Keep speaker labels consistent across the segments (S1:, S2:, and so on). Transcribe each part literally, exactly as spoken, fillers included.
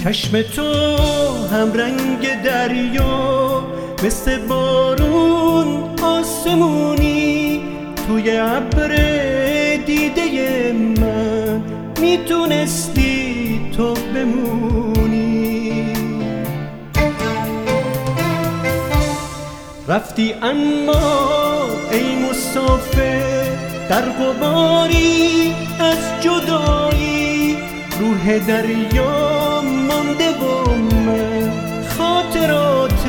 S1: چشم تو هم رنگ دریا، مثل بارون آسمونی. توی ابر دیده من میتونستی تو بمونی. رفتی اما ای مسافر در غباری از جدایی، روح دریا مانده و من خاطرات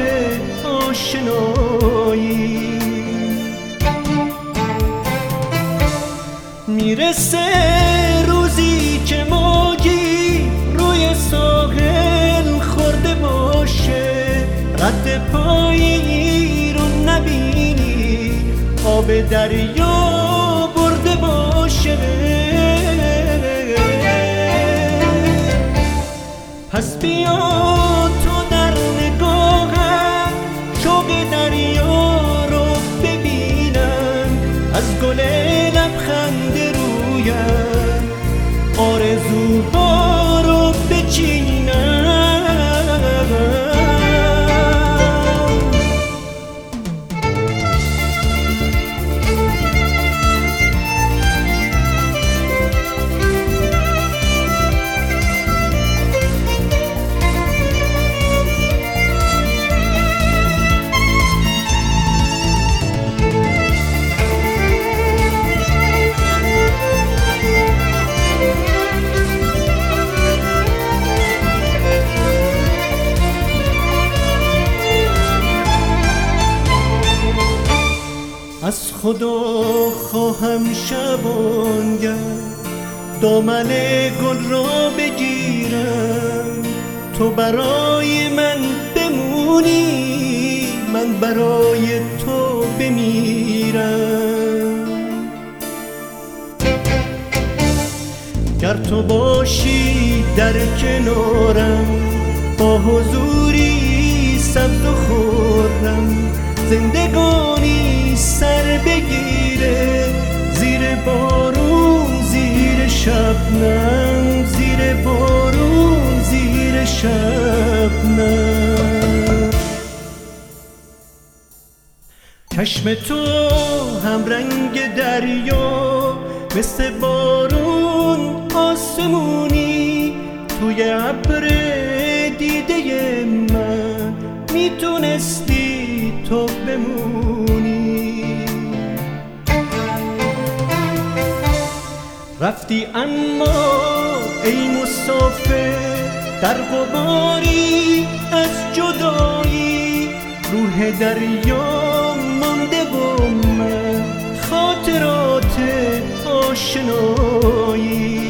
S1: آشنایی. میرسه روزی که موجی روی ساحل خورده باشه، رد پایی رو نبینی، آب دریا برده باشه. پس بیا تو در نگاهم شوق دریا رو ببینم، از گل لبخند رویم آرزوها رو بچینم. از خدا خواهم شبانگه دامن گل را بگیرم، تو برای من بمونی، من برای تو بمیرم. گر تو باشی در کنارم، با حضوری سبز و خورم، زندگانی سر بگیره زیر بارون زیر شبنم، زیر بارون زیر شبنم. چشم تو هم رنگ دریا، مثل بارون آسمونی. توی ابر دیده من میتونستی تو بمونی. رفتی اما ای مسافر در غباری از جدایی، روح دریا مانده و من خاطرات آشنایی.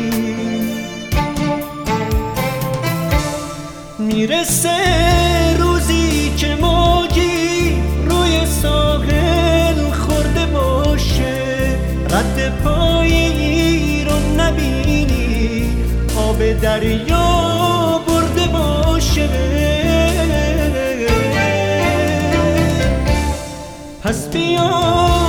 S1: میرسه روزی که موجی روی ساحل خورده باشه، رد پایی رو نبینی، آب دریا برده باشه. پس بیا